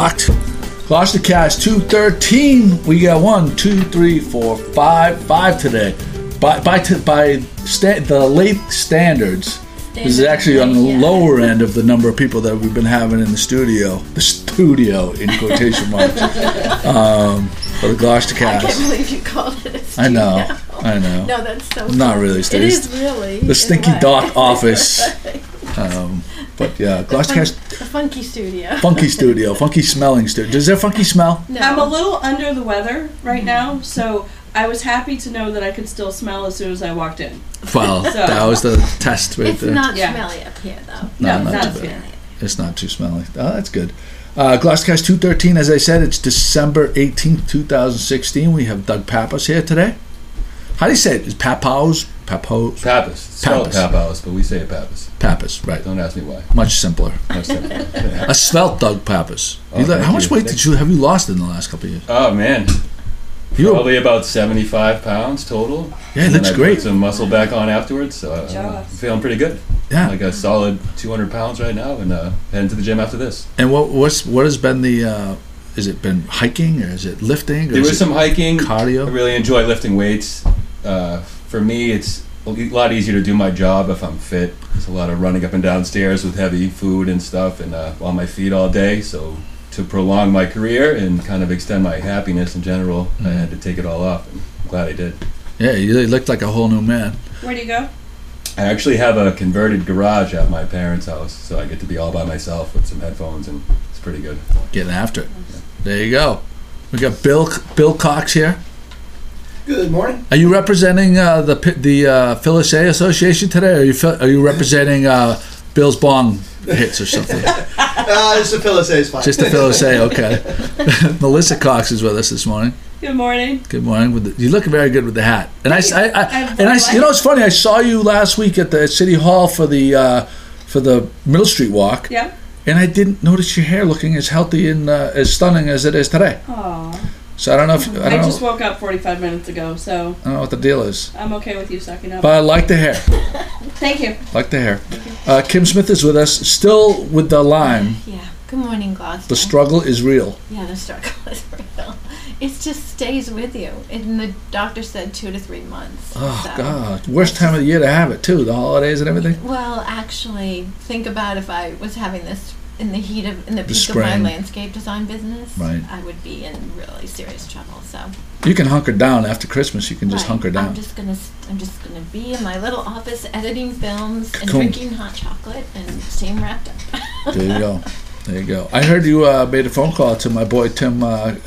locked. Gloucester Cast 213. We got 1, 2, 3, 4, 5 today. By the late standards, this is actually on the lower end of the number of people that we've been having in the studio. The studio, in quotation marks. For the Gloucester Cast. I can't believe you called it a studio. I know. No, that's so funny. Not really. It is really. The Stinky Dock office. But yeah, Gloucester Cast. A funky studio. Funky smelling studio. Does there funky smell? No. I'm a little under the weather right now, so I was happy to know that I could still smell as soon as I walked in. Well, that was the test right there. It's not smelly up here, though. No, not smelly. It's not too smelly. Oh, that's good. Gloucester Cast 213, as I said, it's December 18th, 2016. We have Doug Pappas here today. How do you say it? Is Pappas? Pappas. It's spelled Pappas, but we say it Pappas. Pappas, right. Don't ask me why. Much simpler. Yeah. A svelte Doug Pappas. Oh, how much weight have you lost in the last couple of years? Oh, man. Probably about 75 pounds total. Yeah, it looks great. Put some muscle back on afterwards, so I'm feeling pretty good. Yeah. Like a solid 200 pounds right now, and heading to the gym after this. And what has been the... has it been hiking, or is it lifting? Or there was some hiking. Cardio? I really enjoy lifting weights. For me, it's a lot easier to do my job if I'm fit. There's a lot of running up and down stairs with heavy food and stuff, and on my feet all day, so... to prolong my career and kind of extend my happiness in general, I had to take it all off, and I'm glad I did. Yeah, you looked like a whole new man. Where do you go? I actually have a converted garage at my parents' house, so I get to be all by myself with some headphones, and it's pretty good. Getting after it. Yeah. There you go. We got Bill Cox here. Good morning. Are you representing the Phyllis A Association today, or are you representing Bill's Bong hits or something? Just a Phyllis A is fine. Just a Phyllis A, okay. Melissa Cox is with us this morning. Good morning. Good morning. You look very good with the hat. And I you know, it's funny. I saw you last week at the City Hall for the Middle Street Walk. Yeah. And I didn't notice your hair looking as healthy and as stunning as it is today. Aww. So I don't know if I just woke up 45 minutes ago, so I don't know what the deal is. I'm okay with you sucking up. But I like the hair. Thank you. Like the hair. Kim Smith is with us, still with the Lyme. Yeah. Good morning, Gloucester. The struggle is real. Yeah, the struggle is real. It just stays with you. And the doctor said 2 to 3 months. Oh, God. Worst time of the year to have it, too. The holidays and everything. Well, actually, think about if I was having this in the peak of my landscape design business, right. I would be in really serious trouble. So you can hunker down after Christmas. You can just hunker down. I'm just gonna be in my little office editing films and drinking hot chocolate and staying wrapped up. There you go. There you go. I heard you made a phone call to my boy Tim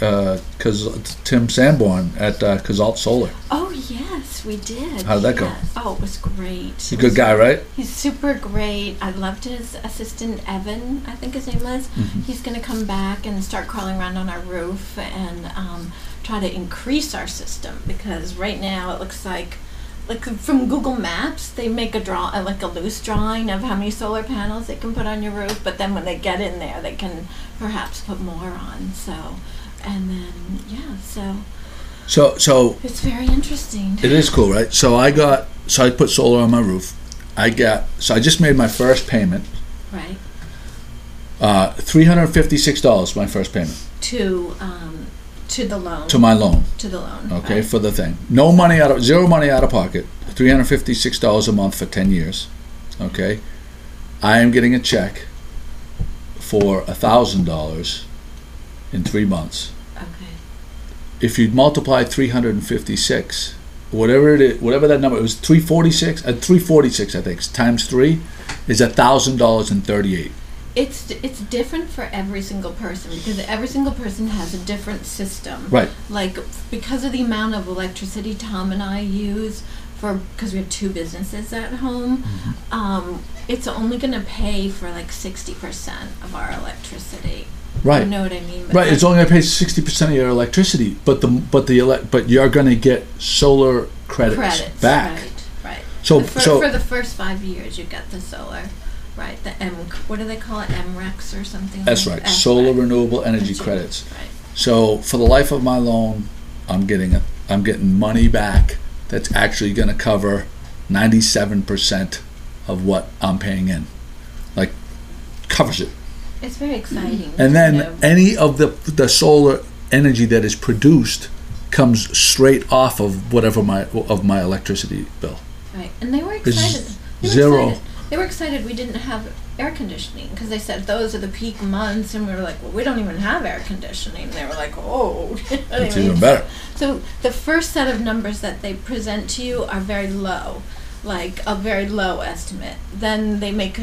Sanborn at Kazalt Solar. Oh yes, we did. How did that go? Oh, it was great. He's a good guy, right? He's super great. I loved his assistant Evan, I think his name was. Mm-hmm. He's going to come back and start crawling around on our roof and try to increase our system, because right now it looks like from Google Maps, they make a loose drawing of how many solar panels they can put on your roof, but then when they get in there, they can perhaps put more on. So it's very interesting. It is cool, right? So I put solar on my roof. I just made my first payment. Right. $356, my first payment. To the loan. To my loan. To the loan. Okay, right. For the thing. Zero money out of pocket. $356 a month for 10 years. Okay. I am getting a check for $1,000 in 3 months. Okay. If you multiply 356, whatever it is, whatever that number, it was 346, I think, times 3 is $1,000.38. It's different for every single person, because every single person has a different system. Right. Like, because of the amount of electricity Tom and I use because we have 2 businesses at home, mm-hmm. It's only going to pay for like 60% of our electricity. Right. You know what I mean? Right. It's only going to pay 60% of your electricity, but you're going to get solar credits back. Right. So for the first 5 years, you get the solar. Right, what do they call it? MRECs or something? That's right, Solar Renewable Energy Credits. Right. So for the life of my loan, I'm getting money back that's actually going to cover 97% of what I'm paying in. Like, covers it. It's very exciting. And you then know. any of the solar energy that is produced comes straight off of whatever my electricity bill. Right, and they were It's excited. zero. They were excited we didn't have air conditioning because they said those are the peak months, and we were like, well, we don't even have air conditioning. They were like, oh, It's even better. So the first set of numbers that they present to you are very low, like a very low estimate. Then they make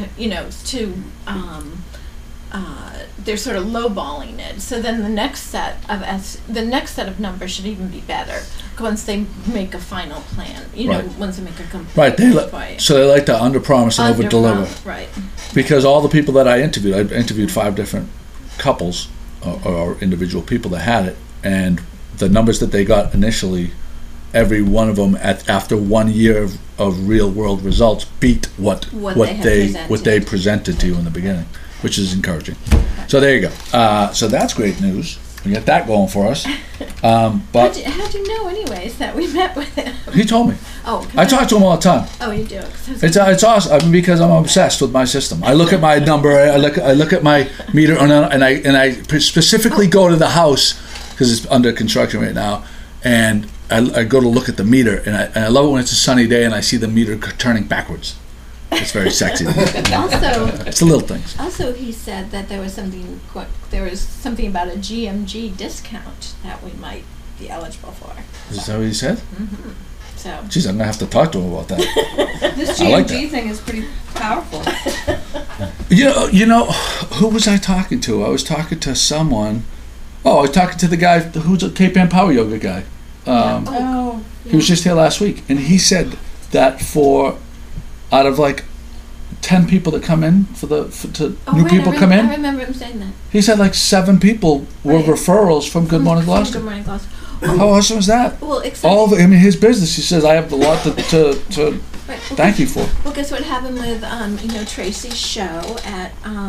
they're sort of lowballing it. So then the next set of numbers should even be better once they make a final plan. Right. Once they make a complete Right. plan. So they like to underpromise and overdeliver. Right. Because all the people that I interviewed 5 different couples or individual people that had it, and the numbers that they got initially, every one of them after 1 year of real world results beat what they presented to you in the beginning, which is encouraging. So there you go. So that's great news. We got that going for us. But how'd you know, anyways, that we met with him? he told me. Oh, I talk to him all the time. Oh, you do. It's awesome. I mean, because I'm obsessed with my system. I look at my number. I look at my meter, and I specifically go to the house because it's under construction right now, and I go to look at the meter, and I love it when it's a sunny day and I see the meter turning backwards. It's very sexy. Also, it's the little things. Also, he said that there was something about a GMG discount that we might be eligible for. Is that what he said? Mm-hmm. So. Jeez, I'm gonna have to talk to him about that. This I like GMG thing is pretty powerful. You know, who was I talking to? I was talking to someone. Oh, I was talking to the guy who's a Cape Ann Power Yoga guy. He was just here last week, and he said that out of like 10 people that come in new people come in. I remember him saying that. He said like 7 people were referrals from Good Morning Gloucester. Good Morning Gloucester. How awesome is that? Well, his business. He says I have a lot to thank you for. Well, guess what happened with Tracy's show at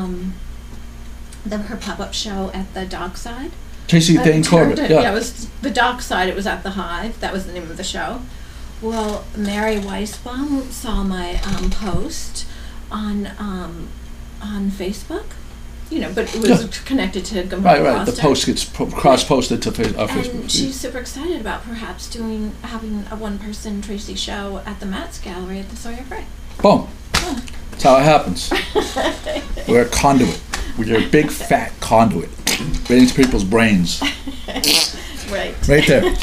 her pop-up show at the Dockside. Tracy Dane Corbett. Yeah, it was the Dockside. It was at the Hive. That was the name of the show. Well, Mary Weisbaum saw my post on Facebook. But it was connected to Good Morning Right. Gloucester. The post gets cross-posted to Facebook. And she's super excited about perhaps having a one-person Tracy show at the Matt's Gallery at the Sawyer Fray. Boom. That's how it happens. We're a conduit. We're a big fat conduit. Right into people's brains. Right there.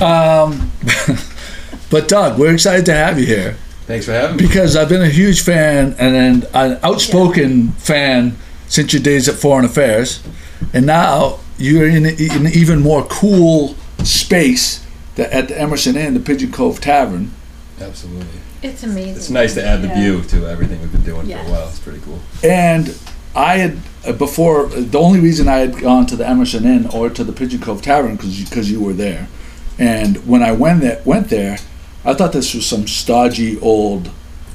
But Doug, we're excited to have you here. Thanks for having me. Because I've been a huge fan and an outspoken fan since your days at Foreign Affairs, and now you're in an even more cool space at the Emerson Inn, the Pigeon Cove Tavern. Absolutely. It's amazing. It's nice to add the view to everything we've been doing for a while. It's pretty cool. And I had before, the only reason I had gone to the Emerson Inn or to the Pigeon Cove Tavern because you were there, and when I went there, I thought this was some stodgy old,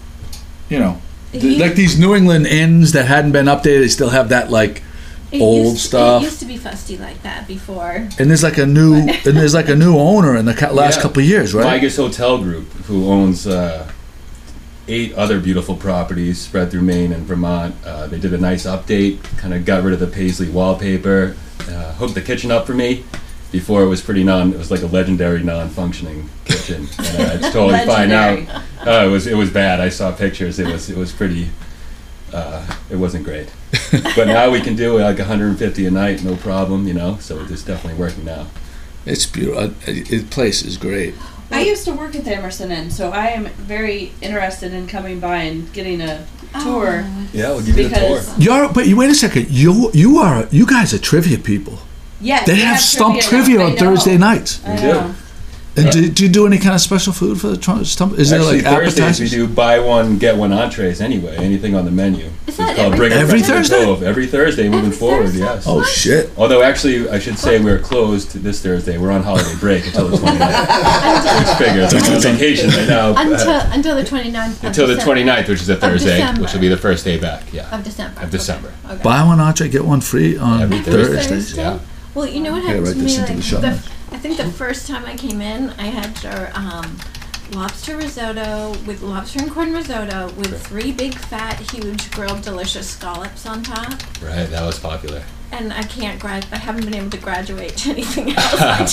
like these New England inns that hadn't been updated. They still have that old stuff. It used to be fusty like that before. And there's like a new owner in the last couple of years, right? Vigus Hotel Group, who owns 8 other beautiful properties spread through Maine and Vermont. They did a nice update, kind of got rid of the paisley wallpaper, hooked the kitchen up for me. Before it was it was like a legendary non-functioning kitchen. And it's totally fine now. It was bad. I saw pictures. It was pretty. It wasn't great. But now we can do like 150 a night, no problem. So it's definitely working now. It's beautiful. The place is great. I used to work at the Emerson Inn, so I am very interested in coming by and getting a tour. Yeah, we'll give you the tour. But wait a second. You guys are trivia people. Yes, they have Stump Trivia on Thursday nights. I know. And do you do any kind of special food for the Stump? Is there like Thursdays appetizers? we do buy one get one entrees anyway. Anything on the menu. Is that every Thursday? Every Thursday moving forward. Yes. Oh shit! Although actually, I should say we're closed this Thursday. We're on holiday break until the 29th. Which figures I'm on vacation right now. Until the 29th. Until the 29th, which is a Thursday, December. which will be the first day back. Yeah. Of December. Okay. Buy one entree, get one free on Every Thursdays. Yeah. Well, you know what I gotta happened write to this me? into the show notes. I think the first time I came in, I had your lobster risotto with lobster and corn risotto with 3 big fat huge grilled delicious scallops on top. Right, that was popular. And I haven't been able to graduate to anything else.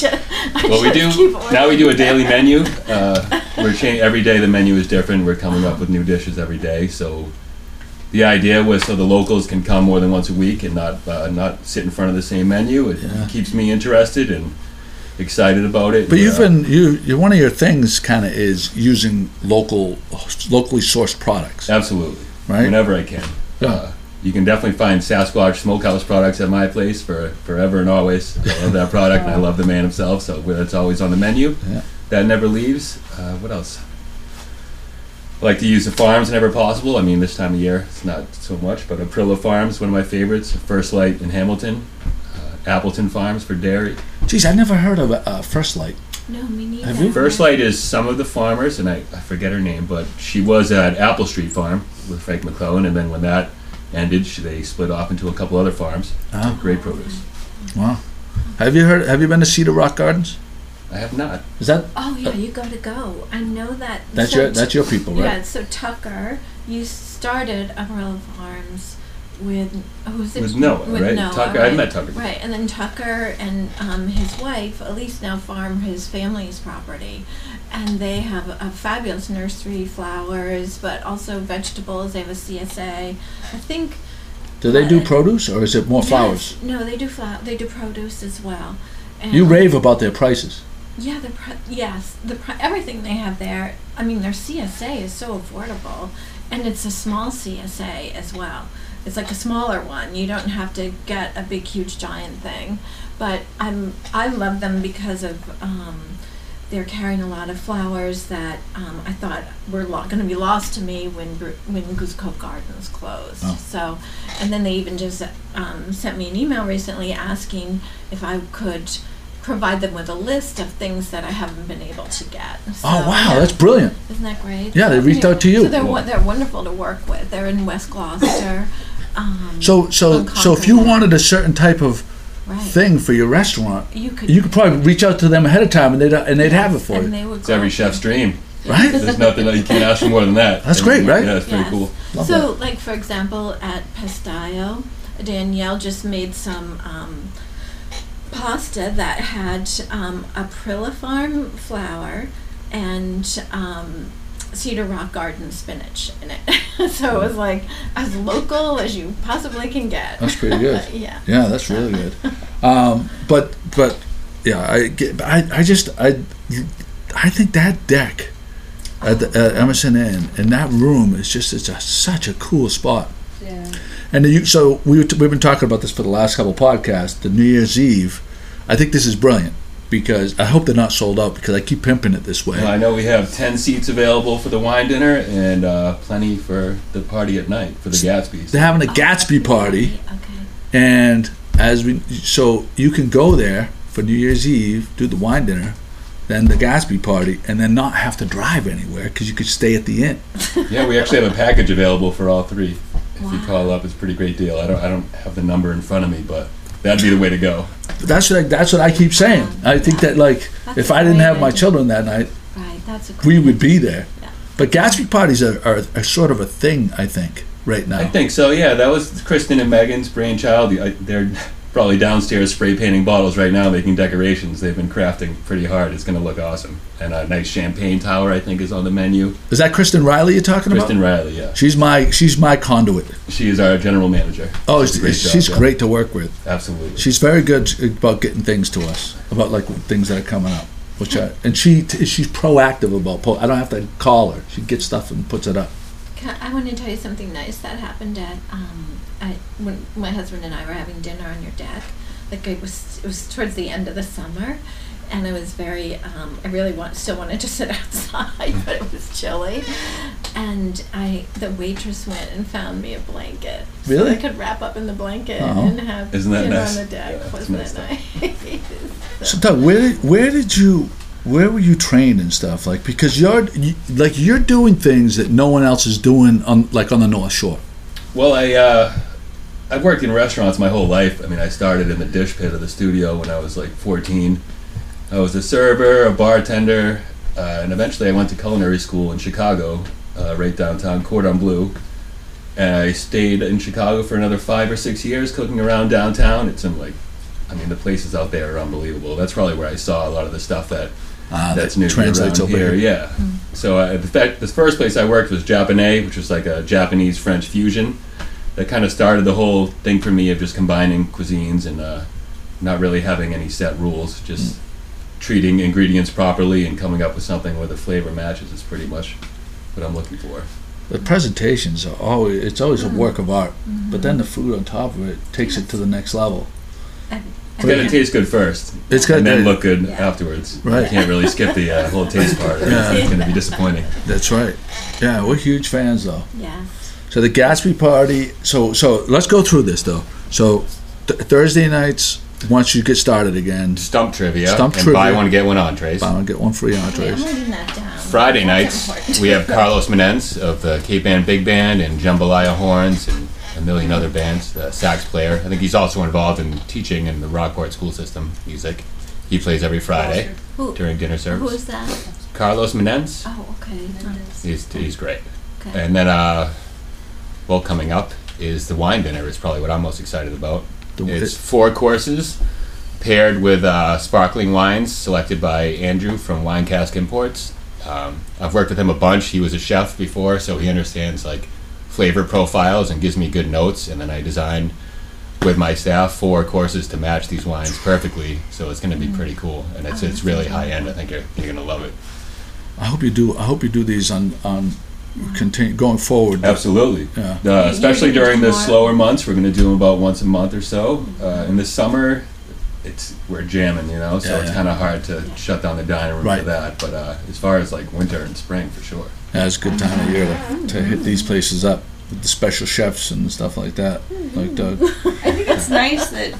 Now we do a daily menu. We're changing every day. The menu is different. We're coming up with new dishes every day. So the idea was so the locals can come more than once a week and not sit in front of the same menu. It keeps me interested and excited about it. But you one of your things kind of is using locally sourced products. Absolutely. Right. Whenever I can. Yeah. You can definitely find Sasquatch Smokehouse products at my place forever and always. I love that product, and I love the man himself, so it's always on the menu. Yeah. That never leaves. What else? I like to use the farms whenever possible. I mean, this time of year, it's not so much, but Aprilla Farms, one of my favorites. First Light in Hamilton. Appleton Farms for dairy. Geez, I never heard of First Light. No, me neither. Have you? First Light is some of the farmers, and I forget her name, but she was at Apple Street Farm with Frank McClellan, and then when that ended, they split off into a couple other farms. Oh. Great produce. Wow. Have you been to Cedar Rock Gardens? I have not. Is that? Oh yeah, you got to go. I know that. That's your people, right? Yeah. So Tucker, you started Aprilla Farms with who's it? With Noah, right? Noah, Tucker. right? I met Tucker. Right, and then Tucker and his wife Elise now farm his family's property, and they have a fabulous nursery, flowers, but also vegetables. They have a CSA. I think. Do they do produce, or is it more flowers? Yes, no, they do They do produce as well. And You rave about their prices. yeah, everything they have there. I mean, their CSA is so affordable, and it's a small CSA as well. It's like a smaller one. You don't have to get a big, huge, giant thing. But I love them because of they're carrying a lot of flowers that I thought were going to be lost to me when Goose Cove Gardens closed. Oh. So, and then they even just sent me an email recently asking if I could provide them with a list of things that I haven't been able to get. So, Oh wow, that's brilliant. Isn't that great? Yeah, they reached out to you. So they're wonderful to work with. They're in West Gloucester. So if you wanted a certain type of right. thing for your restaurant, you could probably reach out to them ahead of time, and they'd have it for and you. they would It's every chef's dream. Right? There's nothing you can't ask for more than that. That's great, right? Yeah, it's pretty Yes. cool. Love So, like for example, at Pestillo, Danielle just made some pasta that had Aprilla Farm flour and Cedar Rock Garden spinach in it. So it was like as local as you possibly can get. That's pretty good. Yeah. Yeah, that's really good. But yeah, I think that deck at the Emerson Inn and that room is just such a cool spot. Yeah. And we've been talking about this for the last couple podcasts. The New Year's Eve, I think this is brilliant because I hope they're not sold out because I keep pimping it this way. Well, I know we have 10 seats available for the wine dinner and plenty for the party at night for the Gatsby's. They're having a Gatsby party, Okay. and so you can go there for New Year's Eve, do the wine dinner, then the Gatsby party, and then not have to drive anywhere because you could stay at the inn. Yeah, we actually have a package available for all three. If you Wow. call up, it's a pretty great deal. I don't have the number in front of me, but that'd be the way to go. That's what I keep saying. I think that That's if a I didn't great have my idea. children that night, Right. That's a we would be there. Yeah. But Gatsby parties are sort of a thing, I think, right now. I think so, yeah. That was Kristen and Megan's brainchild. They're probably downstairs spray painting bottles right now, making decorations. They've been crafting pretty hard. It's going to look awesome. And a nice champagne tower, I think, is on the menu. Is that Kristen Riley you're talking Kristen about? Riley, yeah. She's my conduit. She is our general manager. Oh, Does a great job, she's yeah. great to work with. Absolutely. She's very good about getting things to us, about like things that are coming up. She's proactive about. I don't have to call her. She gets stuff and puts it up. I want to tell you something nice that happened at when my husband and I were having dinner on your deck. Like it was towards the end of the summer, and I was very I really still wanted to sit outside, but it was chilly, and the waitress went and found me a blanket. Really? So I could wrap up in the blanket Oh. and have Isn't that dinner nice? on the deck. Yeah, that's Wasn't nice that nice? So Doug, where were you trained and stuff? Like because you're doing things that no one else is doing on the North Shore. Well, I've worked in restaurants my whole life. I mean, I started in the dish pit of the studio when I was like 14. I was a server, a bartender, and eventually I went to culinary school in Chicago, right downtown, Cordon Bleu. And I stayed in Chicago for another 5 or 6 years cooking around downtown. The places out there are unbelievable. That's probably where I saw a lot of the stuff that's new translates around over here. here. Yeah. So the first place I worked was Japonais, which was like a Japanese-French fusion. That kind of started the whole thing for me of just combining cuisines and not really having any set rules, just treating ingredients properly and coming up with something where the flavor matches is pretty much what I'm looking for. The presentations are always a work of art, but then the food on top of it takes it to the next level. It's got to taste good first, and then look good afterwards. Right. You can't really skip the whole taste part. It's going to be disappointing. That's right. Yeah, we're huge fans though. Yeah. So the Gatsby party. So let's go through this though. So Thursday nights, once you get started again. Stump trivia. Stump and trivia. Buy one get one entrees. Buy one get one free Okay, I'm entrees. writing that down. Friday That's nights important. we have Carlos Menendez of the Cape Ann Big Band and Jambalaya Horns and a million other bands. The sax player. I think he's also involved in teaching in the Rockport school system music. He plays every Friday Who, during dinner service. who is that? Carlos Menendez. Oh, okay. He's great. Okay. And then, coming up is the wine dinner. Is probably what I'm most excited about. It's 4 courses paired with sparkling wines selected by Andrew from Wine Cask Imports. I've worked with him a bunch. He was a chef before, so he understands like flavor profiles and gives me good notes. And then I designed with my staff 4 courses to match these wines perfectly. So it's going to be pretty cool, and it's really high end. I think you're going to love it. I hope you do these on continue going forward. Absolutely. Yeah. Especially You're gonna during do the more? slower months, we're going to do them about once a month or so. In the summer, we're jamming, so it's kind of hard to shut down the dining room Right. for that. But as far as like winter and spring, for sure. Yeah, it's a good time of year to hit these places up with the special chefs and stuff like that, like Doug. I think it's nice that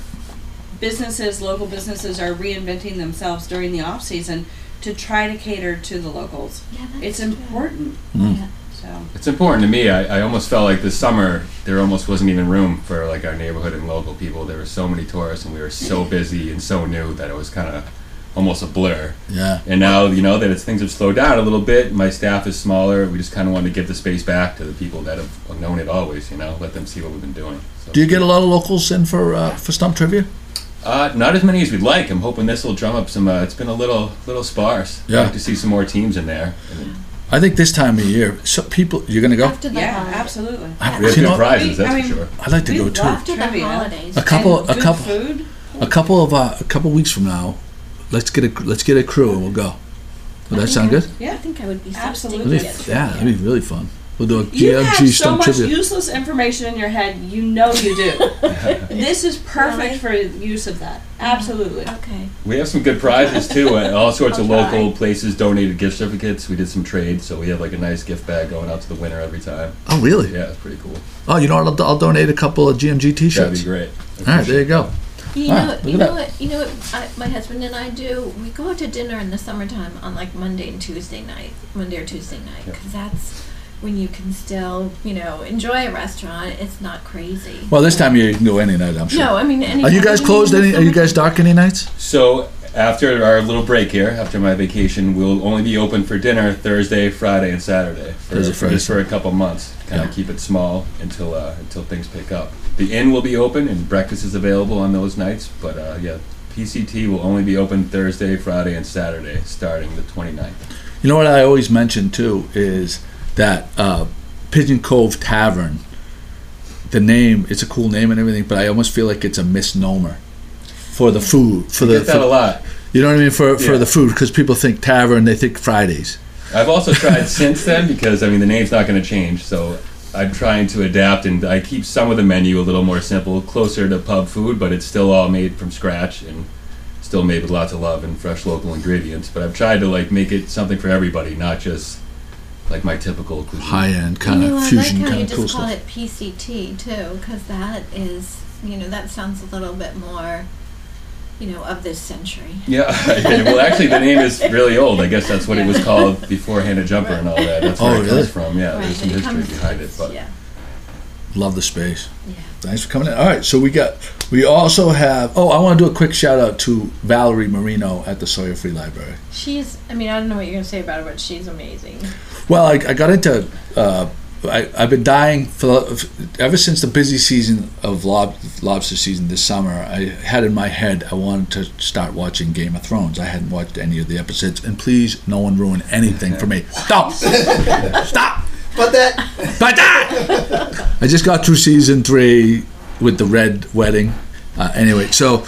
local businesses are reinventing themselves during the off season to try to cater to the locals. Yeah, that's It's true. important. Yeah. So It's important to me. I almost felt like this summer there almost wasn't even room for like our neighborhood and local people. There were so many tourists, and we were so busy and so new that it was kind of almost a blur. Yeah. And now, that things have slowed down a little bit. My staff is smaller. We just kind of wanted to give the space back to the people that have known it always. Let them see what we've been doing. So. Do you get a lot of locals in for Stump Trivia? Not as many as we'd like. I'm hoping this will drum up some. It's been a little sparse. Yeah. I'd like to see some more teams in there. I think this time of year, you're gonna go. After the yeah, holidays. absolutely. We have You good know, prizes, that's I for mean- sure. I'd like to We go love too. After the trivia. holidays. A couple And good food. a couple weeks from now, let's get a crew and we'll go. Would that sound good? Yeah. I think I would be so Absolutely. stinky. That'd be really fun. We'll do a You have GMG so Stump much Trivia. useless information in your head. You know you do. This is perfect for use of that. Absolutely. Okay. We have some good prizes too. All sorts of I'll local try. places donated gift certificates. We did some trades, so we have like a nice gift bag going out to the winner every time. Oh, really? Yeah, it's pretty cool. Oh, you know what? I'll donate a couple of GMG That'd T-shirts. be great. All right, there you go. You Ah, know, look you at know that. what? You know what? My husband and I do. We go out to dinner in the summertime on like Monday or Tuesday night, because that's when you can still, enjoy a restaurant. It's not crazy. Well, this time of year you can go any night, I'm sure. No, I mean, Are you guys closed? Are you guys dark any nights? So after our little break here, after my vacation, we'll only be open for dinner Thursday, Friday, and Saturday. Thursday, Friday, just for a couple months. Kind of Yeah. keep it small until things pick up. The inn will be open and breakfast is available on those nights. But PCT will only be open Thursday, Friday, and Saturday, starting the 29th. You know what I always mention too is that Pigeon Cove Tavern. The name, it's a cool name and everything, but I almost feel like it's a misnomer for the food. For the Get that a lot. you know what I mean for Yeah. the food, because people think tavern, they think Fridays. I've also tried since then because the name's not going to change. So I'm trying to adapt, and I keep some of the menu a little more simple, closer to pub food, but it's still all made from scratch and still made with lots of love and fresh local ingredients. But I've tried to make it something for everybody, not just like my typical cuisine. High end kind of I fusion like how kind you of cool just call stuff. it PCT too, because that is, that sounds a little bit more, of this century. Yeah, well, actually, the name is really old. I guess that's what it was called before Hannah Jumper and all that. That's where Oh, it really? comes from. Yeah, Right, there's some it history comes- behind it. But Yeah. Love the space. Yeah. Thanks for coming in. All right, so we also have. Oh, I want to do a quick shout out to Valerie Marino at the Sawyer Free Library. I don't know what you're going to say about her, but she's amazing. Well, I got into. I've been dying ever since the busy season of lobster season this summer. I had in my head I wanted to start watching Game of Thrones. I hadn't watched any of the episodes, and please, no one ruin anything for me. Stop! Stop! But that. I just got through season 3 with the red wedding. Anyway, so.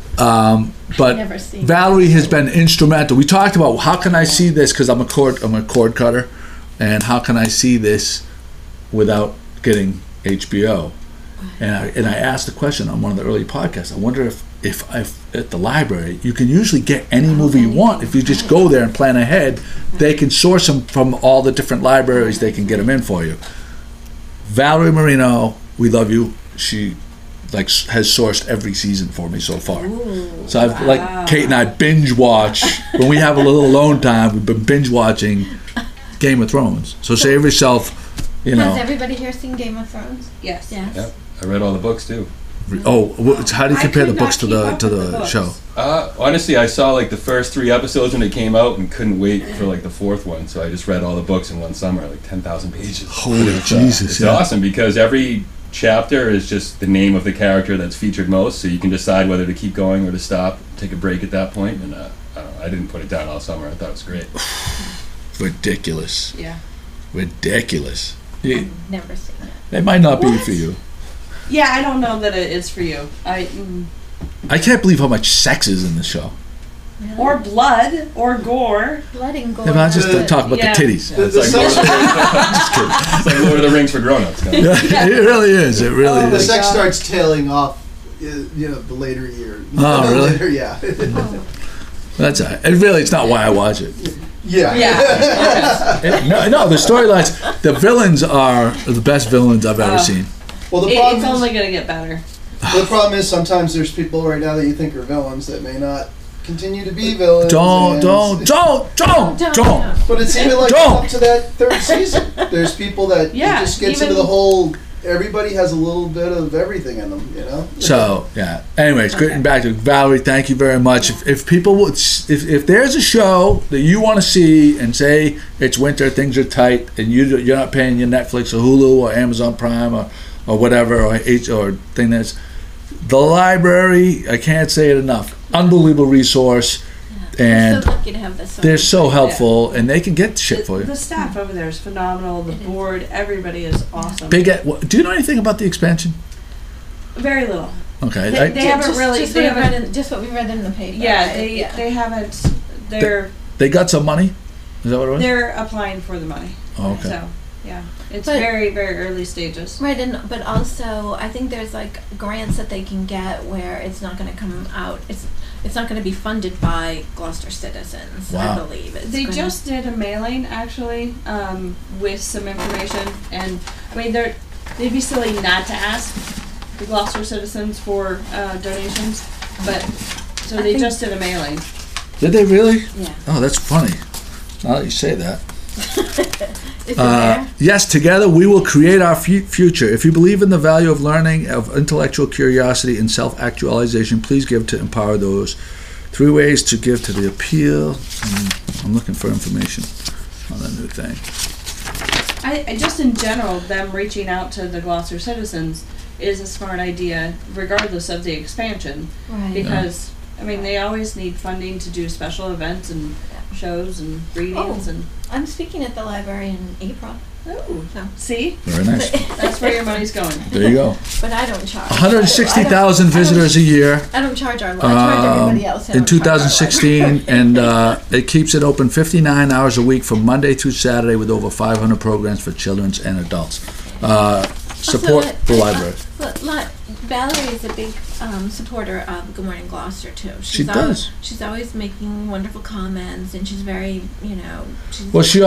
But Valerie has been instrumental. We talked about how can I see this because I'm a cord cutter, and how can I see this without getting HBO? And I asked the question on one of the early podcasts. I wonder if at the library you can usually get any movie you want if you just go there and plan ahead. They can source them from all the different libraries. They can get them in for you. Valerie Marino, we love you. She has sourced every season for me so far. Ooh, so I've like Kate and I binge watch when we have a little alone time. We've been binge watching Game of Thrones. So save yourself, Has everybody here seen Game of Thrones? Yes. Yep. I read all the books too. Oh, how do you compare the books to the show? Honestly, I saw like the first 3 episodes when they came out and couldn't wait for like the 4th one. So I just read all the books in one summer, like 10,000 pages. Holy Jesus! It's awesome because every chapter is just the name of the character that's featured most, so you can decide whether to keep going or to stop, take a break at that point. And I didn't put it down all summer. I thought it was great. Ridiculous. Yeah. Ridiculous. I've never seen it. It might not be for you. Yeah, I don't know that it is for you. I can't believe how much sex is in the show. Really? Or blood, or gore. Blood and gore. Yeah, but I just talk about the titties. It's like Lord of the Rings for grown-ups. Yeah, it really is. It really The is. sex starts tailing off, the later years. Oh, really? Later, yeah. That's all right. And really, it's not why I watch it. Yeah. No, the storylines, the villains are the best villains I've ever seen. Well, the problem It's is, only going to get better. the problem is sometimes there's people right now that you think are villains that may not continue to be villains. Don't. But it's even like up to that 3rd season. There's people that it just gets into the whole. Everybody has a little bit of everything in them, So yeah. Anyways, getting back to Valerie, thank you very much. If people would, if there's a show that you want to see and say it's winter, things are tight, and you're not paying your Netflix or Hulu or Amazon Prime or whatever or thing that's the library. I can't say it enough. Unbelievable resource. And we're so lucky to have this. they're so helpful, and they can get shit for you. The staff over there is phenomenal. The board, everybody is awesome. Do you know anything about the expansion? Very little. Okay, They haven't really. Just what we read in the paper. Yeah, right? they haven't. They got some money. Is that what it was? They're applying for the money. Oh, okay. So yeah, it's very, very early stages. Right, but also I think there's like grants that they can get where it's not going to come out. It's not going to be funded by Gloucester citizens. Wow. I believe They just did a mailing actually with some information, and I mean they'd be silly not to ask the Gloucester citizens for donations, but so they just did a mailing. Did they really? Yeah. Oh, that's funny. Now that you say that. Is it there? Yes, together we will create our future. If you believe in the value of learning, of intellectual curiosity, and self-actualization, please give to empower those. 3 ways to give to the appeal. I'm looking for information on the new thing. I just in general, them reaching out to the Gloucester citizens is a smart idea, regardless of the expansion, Right. because I mean they always need funding to do special events and shows and readings and. I'm speaking at the library in April. Oh, So. see, Very nice. that's where your money's going. There you go. But I don't charge. 160,000 visitors a year. I don't charge I charge everybody else. I In don't charge our 2016, and it keeps it open 59 hours a week from Monday through Saturday with over 500 programs for children and adults. Support the library. Valerie is a big supporter of Good Morning Gloucester too. She does. She's always making wonderful comments, and she's very, Well, she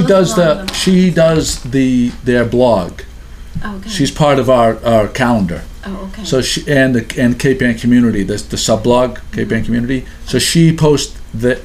does their blog. Okay. She's part of our calendar. Oh, okay. So she and Cape Ann Community, the sub-blog Cape Ann Community. So she posts the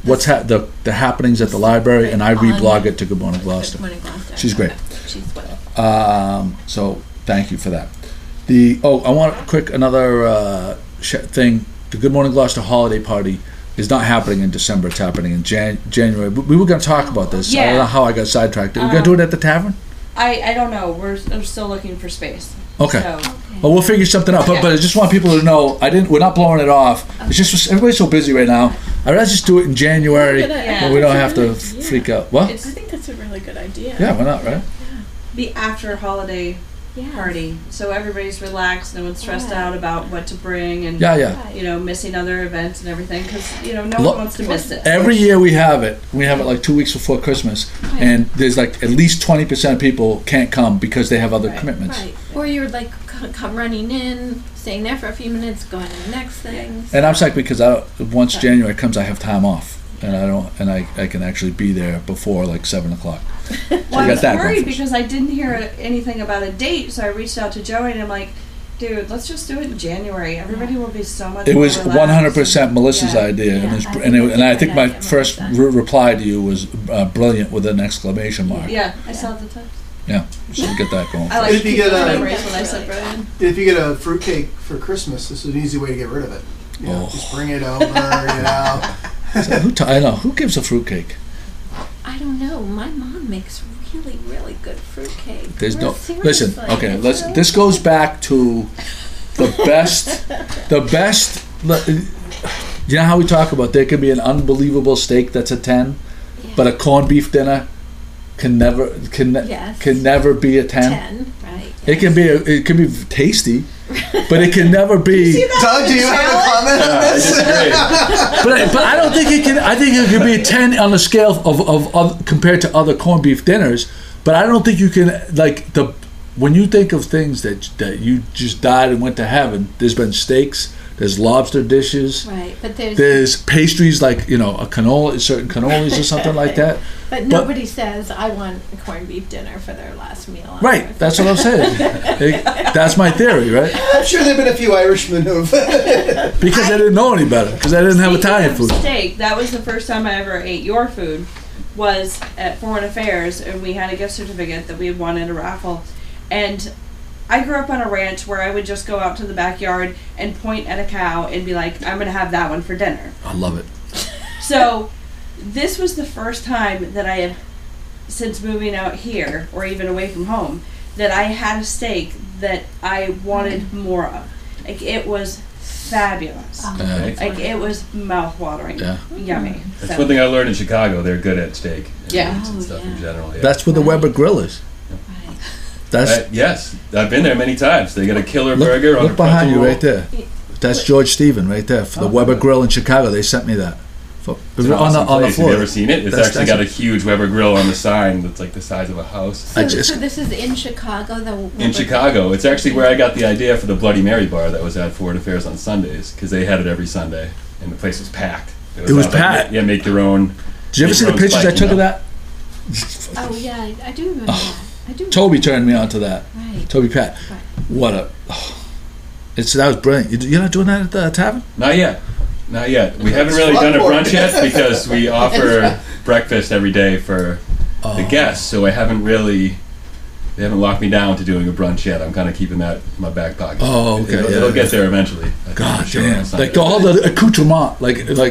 happenings at the library, and I reblog it to Good Morning Gloucester. Good Morning Gloucester. She's great. She's wonderful. So thank you for that. I want another thing. The Good Morning Gloucester holiday party is not happening in December. It's happening in January. We were going to talk about this. Yeah. I don't know how I got sidetracked. Are we going to do it at the tavern? I don't know. I'm still looking for space. Okay. So. Well, we'll figure something out. But I just want people to know we're not blowing it off. It's just everybody's so busy right now. I'd rather just do it in January where we don't have to freak out. What? I think that's a really good idea. Yeah, why not, right? The after holiday party, so everybody's relaxed, no one's stressed out about what to bring, and missing other events and everything, because no one wants to miss it. Every year we have it like 2 weeks before Christmas, and there's like at least 20% of people can't come because they have other commitments. Right. Or you're like come running in, staying there for a few minutes, going to the next thing. And I'm psyched because once January comes, I have time off, and I can actually be there before like 7:00. Well, I was worried because I didn't hear anything about a date, so I reached out to Joey and I'm like, dude, let's just do it in January. Everybody will be so much. It was 100% Melissa's idea, and I think my first reply to you was brilliant with an exclamation mark. Yeah, I saw the text. Yeah, so get that going. I like if you get memories when I said brilliant. If you get a fruitcake for Christmas, this is an easy way to get rid of it. Just bring it over, Who gives a fruitcake? I don't know. My mom makes really, really good fruitcake. Listen. Okay, this goes back to the best. You know how we talk about there could be an unbelievable steak that's a 10, but a corned beef dinner can never be a 10. 10, right? Yes. It can be tasty, but it can never be. Doug, do you have a comment on this? But I don't think it can. I think it could be a 10 on the scale of compared to other corned beef dinners. But I don't think you can when you think of things that you just died and went to heaven. There's been steaks. There's lobster dishes. Right, but there's pastries like certain cannolis or something like that. But nobody says I want a corned beef dinner for their last meal. Right, that's what I'm saying. That's my theory, right? I'm sure there've been a few Irishmen who've because I didn't know any better because I didn't have Italian food. Steak. That was the first time I ever ate your food. Was at Foreign Affairs, and we had a gift certificate that we had won at a raffle, and I grew up on a ranch where I would just go out to the backyard and point at a cow and be like, I'm going to have that one for dinner. I love it. So this was the first time that I had, since moving out here, or even away from home, that I had a steak that I wanted more of. Like, it was fabulous. Like, it was mouth-watering. Yeah. Yummy. That's one thing I learned in Chicago. They're good at steak. And stuff in general. Yeah. That's where the Weber Grill is. Yes, I've been there many times. They got a killer burger on Look behind you right there. That's George Stephen right there for the Weber Grill in Chicago. They sent me that. On the floor. Have you ever seen it? It's actually got a huge Weber Grill on the sign that's like the size of a house. So this is in Chicago? In Chicago. It's actually where I got the idea for the Bloody Mary bar that was at Foreign Affairs on Sundays, because they had it every Sunday, and the place was packed. It was packed? Make your own. Did you ever see the pictures I took of that? Oh, yeah, I do remember that. Toby turned me on to that. Right. Toby Pat. Right. What a... that was brilliant. You're not doing that at the tavern? Not yet. We haven't really done a brunch yet because we offer breakfast every day for the guests, so they haven't locked me down to doing a brunch yet. I'm kind of keeping that in my back pocket. Oh, okay. It'll get there eventually. God damn. Like all the accoutrement,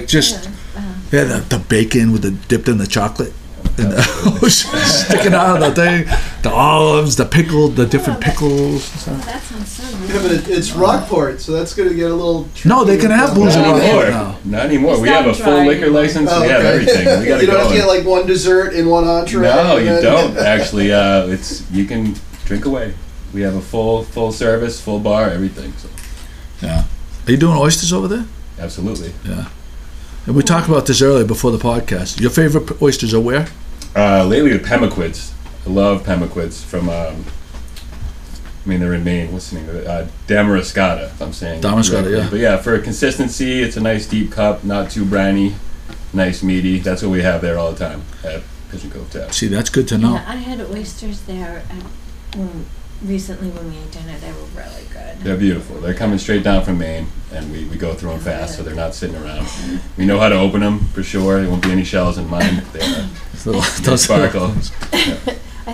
the bacon with the dipped in the chocolate. And sticking out of the thing, the olives, the different pickles. Oh, that sounds so good. Yeah, but it's Rockport, so that's going to get a little. No, they can have booze in Rockport now. Not anymore. We have a full liquor license. We have everything. We got you don't have to get like one dessert and one entree. No, you don't. Actually, you can drink away. We have a full service, full bar, everything. So. Yeah. Are you doing oysters over there? Absolutely. Yeah. And we talked about this earlier before the podcast. Your favorite oysters are where? Lately, the Pemaquids. I love Pemaquids from, they're in Maine. What's the name of it? Damariscotta, if I'm saying. Damariscotta, yeah. But yeah, for consistency, it's a nice deep cup, not too briny, nice meaty. That's what we have there all the time at Pigeon Cove Tap. See, that's good to know. Yeah, I had oysters there recently when we ate dinner. They were really good. They're beautiful. They're coming straight down from Maine, and we go through them fast, so they're not sitting around. We know how to open them for sure. There won't be any shells in mine. They'll sparkle. I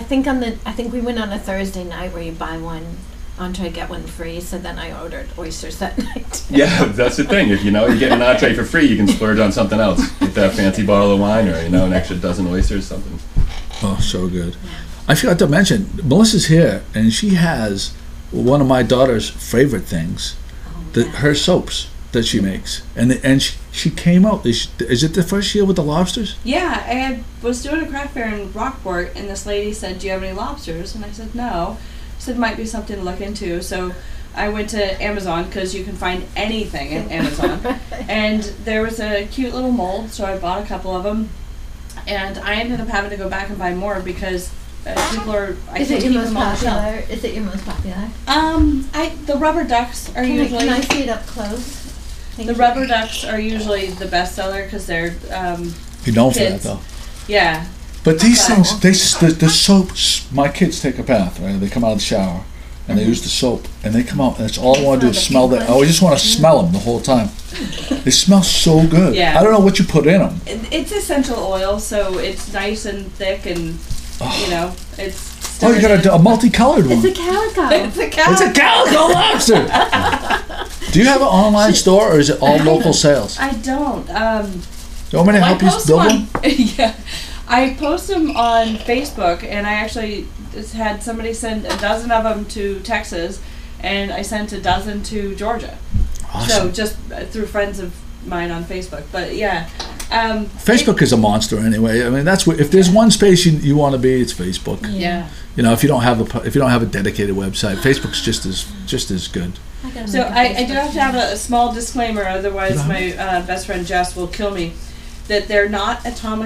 think we went on a Thursday night where you buy one entree, get one free. So then I ordered oysters that night. Yeah, that's the thing. If you get an entree for free, you can splurge on something else. Get that fancy bottle of wine, or an extra dozen oysters, something. Oh, so good. I forgot to mention, Melissa's here, and she has one of my daughter's favorite things, her soaps that she makes, and she came out. Is it the first year with the lobsters? Yeah, I was doing a craft fair in Rockport, and this lady said, "Do you have any lobsters?" And I said, "No." She said, "Might be something to look into." So I went to Amazon, because you can find anything at Amazon, and there was a cute little mold, so I bought a couple of them, and I ended up having to go back and buy more because people are. Is it your most popular? Is it your most popular? The rubber ducks are usually. Can I see it up close? The rubber ducks are usually the best seller because they're. You're known for that, though. Yeah. But these things, the soaps. My kids take a bath, right? They come out of the shower, and they use the soap, and they come out, and that's all I want to do is smell that. I just want to smell them the whole time. They smell so good. Yeah. I don't know what you put in them. It's essential oil, so it's nice and thick, and it's. Oh, you got a multicolored one. It's a calico. It's a calico. It's a calico lobster. Do you have an online store, or is it all local sales? I don't. Do you want me to help you build one? Yeah. I post them on Facebook, and I actually just had somebody send a dozen of them to Texas, and I sent a dozen to Georgia. Awesome. So just through friends of mine on Facebook. But yeah. Facebook is a monster anyway. I mean, that's if there's one space you want to be, it's Facebook. Yeah. If you don't have a dedicated website, Facebook's just as good. So I do have to have a small disclaimer, otherwise my best friend Jess will kill me. That they're not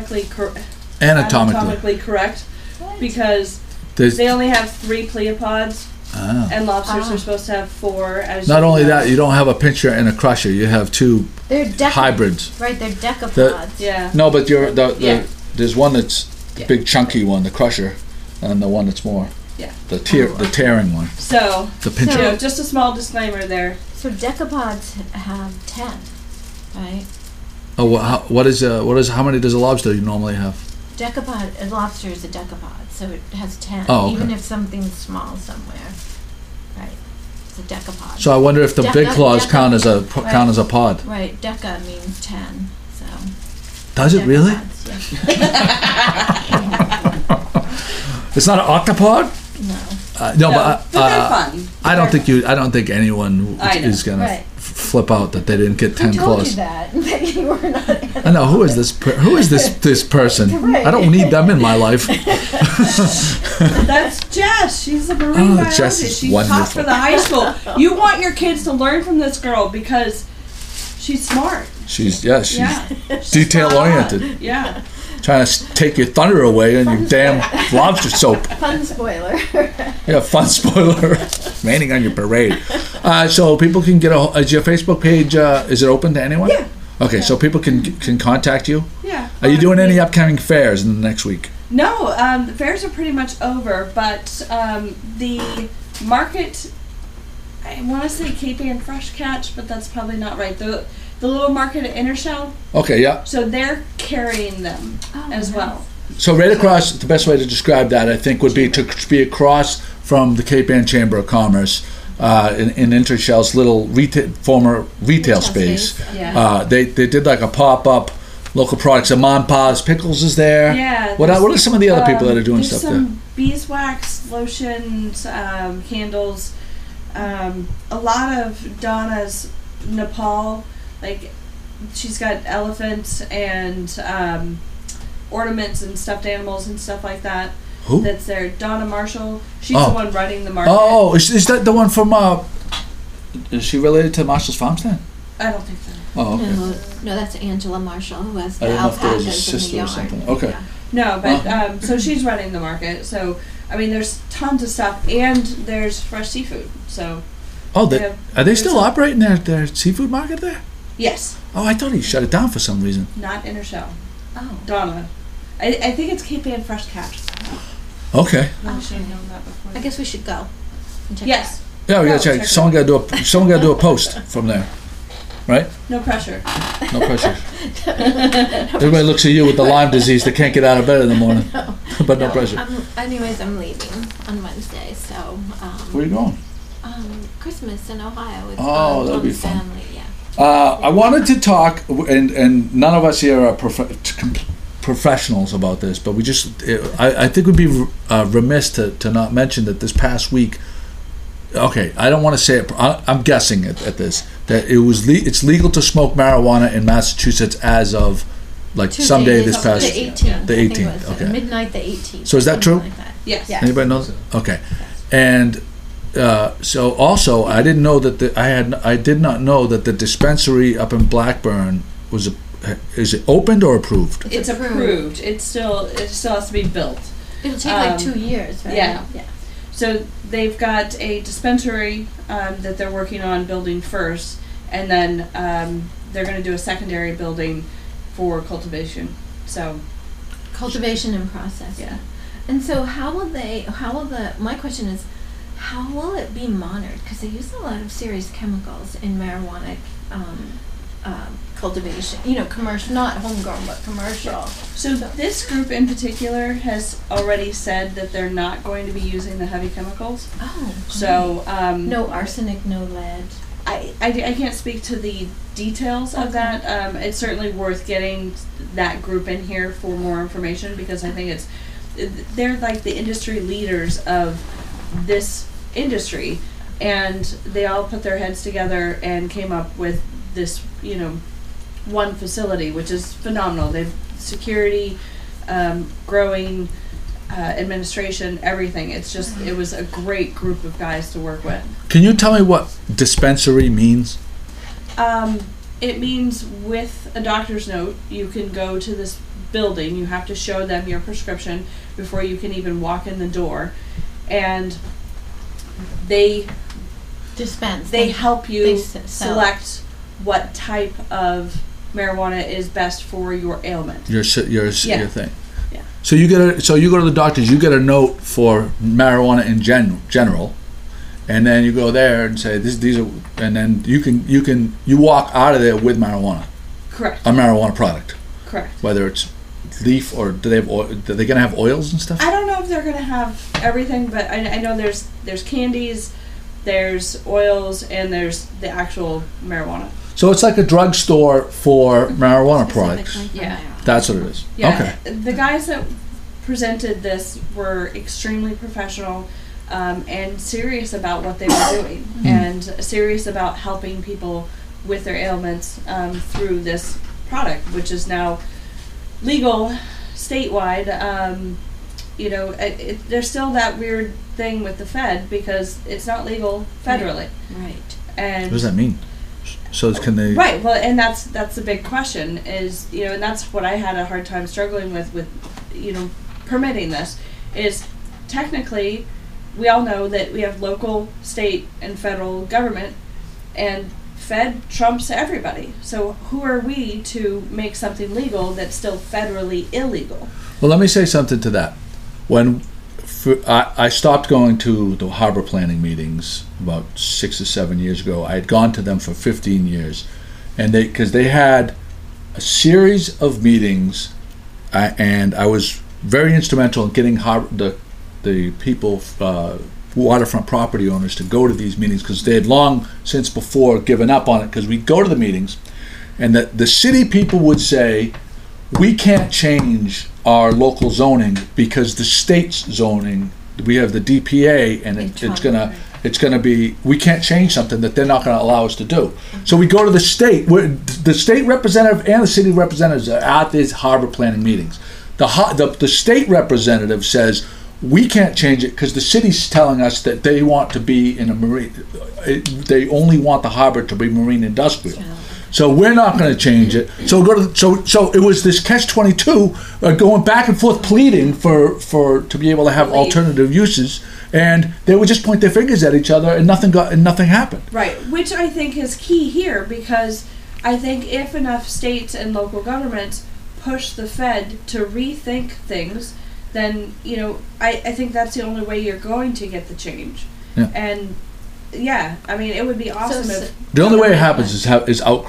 anatomically correct, because they only have 3 pleopods, and lobsters are supposed to have 4. Not only that, you don't have a pincher and a crusher. You have 2 hybrids. Right, they're decapods. Yeah. No, but there's one that's the big chunky one, the crusher, and the one that's more the tearing one. So the pincher. Just a small disclaimer there. So decapods have 10, right? Oh, how many does a lobster normally have? A lobster is a decapod, so it has 10. Oh, okay. Even if something's small somewhere, right? It's a decapod. So I wonder if the big claws count as a pod. Right, deca means 10. So. Does it really? It's not an octopod? No. But they're fun. I don't think anyone is gonna flip out that they didn't get 10 claws. Who told you that? That you were not. I know who is this person? Right. I don't need them in my life. That's Jess. She's a marine biologist. Jess is she wonderful. taught for the high school. You want your kids to learn from this girl because she's smart. She's detail oriented. Yeah. Trying to take your thunder away and your damn lobster soap. Fun spoiler. Yeah, fun spoiler. Raining on your parade. So people can get is your Facebook page, is it open to anyone? Yeah. Okay, so people can contact you? Yeah. Are you doing any upcoming fairs in the next week? No, the fairs are pretty much over, but the market, I want to say Cape Ann Fresh Catch, but that's probably not right. The little market at Intershell. Okay, yeah. So they're carrying them as well. So right across, the best way to describe that, I think, would be to be across from the Cape Ann Chamber of Commerce in Intershell's little former retail space. Yeah. They did like a pop-up local products. Mom Pa's Pickles is there. Yeah. What are some of the other people that are doing stuff there? There's some beeswax, lotions, candles, a lot of Donna's Nepal. Like, she's got elephants and ornaments and stuffed animals and stuff like that. Who? That's there. Donna Marshall. She's the one running the market. Oh, is that the one from? Is she related to Marshall's Farm Stand? I don't think so. Oh, okay. No, that's Angela Marshall, who has the I didn't know if there was a alpacas in the sister or yard. something. Okay. Yeah. No, but so she's running the market. So I mean, there's tons of stuff, and there's fresh seafood. So. Oh, are they still operating their seafood market there? Yes. Oh, I thought he shut it down for some reason. Not Intershell. Oh. Donna. I think it's Cape Ann Fresh Catch. Okay. I should have known that before. I guess we should go. And check Yes. Yeah, we gotta check. Someone gotta do a post from there, right? No pressure. No pressure. Everybody looks at you with the Lyme disease. They can't get out of bed in the morning. but no pressure. Anyways, I'm leaving on Wednesday, so. Where are you going? Christmas in Ohio. With that'll be fun. Family, yeah. I wanted to talk, and none of us here are professionals about this, but I think we'd be remiss to not mention that this past week. Okay, I don't want to say it. I'm guessing at this that it's legal to smoke marijuana in Massachusetts as of Tuesday, someday this past the 18th. The 18th. Okay. Midnight the 18th. So is that true? Like that. Yes. Anybody knows? Okay, and. So also, I didn't know that I did not know that the dispensary up in Blackburn is it opened or approved? It's approved. It still has to be built. It'll take like 2 years, right? Yeah. So they've got a dispensary that they're working on building first, and then they're going to do a secondary building for cultivation. So cultivation and processing. Yeah. And so my question is, how will it be monitored? Because they use a lot of serious chemicals in marijuana cultivation. Commercial, not homegrown, but commercial. So this group in particular has already said that they're not going to be using the heavy chemicals. Oh. Great. So no arsenic, no lead. I can't speak to the details of that. It's certainly worth getting that group in here for more information, because I think they're like the industry leaders of this industry, and they all put their heads together and came up with this one facility, which is phenomenal. They've security, growing, administration, everything. It was a great group of guys to work with. Can you tell me what dispensary means? It means with a doctor's note, you can go to this building. You have to show them your prescription before you can even walk in the door. And they dispense. They help you select what type of marijuana is best for your ailment. Your thing. Yeah. So you go to the doctors. You get a note for marijuana in general, and then you go there and say these are, and then you walk out of there with marijuana. Correct. A marijuana product. Correct. Whether it's leaf or do they have oil? Are they gonna have oils and stuff? I don't know if they're gonna have everything, but I know there's candies, there's oils, and there's the actual marijuana. So it's like a drugstore for marijuana products. Yeah. That's what it is. Yeah. Okay. The guys that presented this were extremely professional and serious about what they were doing, and serious about helping people with their ailments through this product, which is now legal statewide. There's still that weird thing with the Fed because it's not legal federally. Right. And what does that mean? So can they? Right. Well, and that's the big question is, and that's what I had a hard time struggling with permitting this is technically we all know that we have local, state, and federal government, and Fed trumps everybody. So who are we to make something legal that's still federally illegal? Well, let me say something to that. When I stopped going to the harbor planning meetings about 6 or 7 years ago, I had gone to them for 15 years, and because they had a series of meetings, and I was very instrumental in getting the people, waterfront property owners, to go to these meetings, because they had long since before given up on it, because we'd go to the meetings and the city people would say, we can't change our local zoning because the state's zoning, we have the DPA, and it's gonna be, we can't change something that they're not gonna allow us to do. So we go to the state, the state representative and the city representatives are at these harbor planning meetings. The state representative says, we can't change it because the city's telling us that they want to be in a marine, they only want the harbor to be marine industrial. So we're not going to change it. So it was this catch-22, going back and forth pleading for to be able to have alternative uses, and they would just point their fingers at each other, and nothing happened. Right, which I think is key here, because I think if enough states and local governments push the Fed to rethink things, then I think that's the only way you're going to get the change. Yeah. And it would be awesome if the only way it happens is outcry.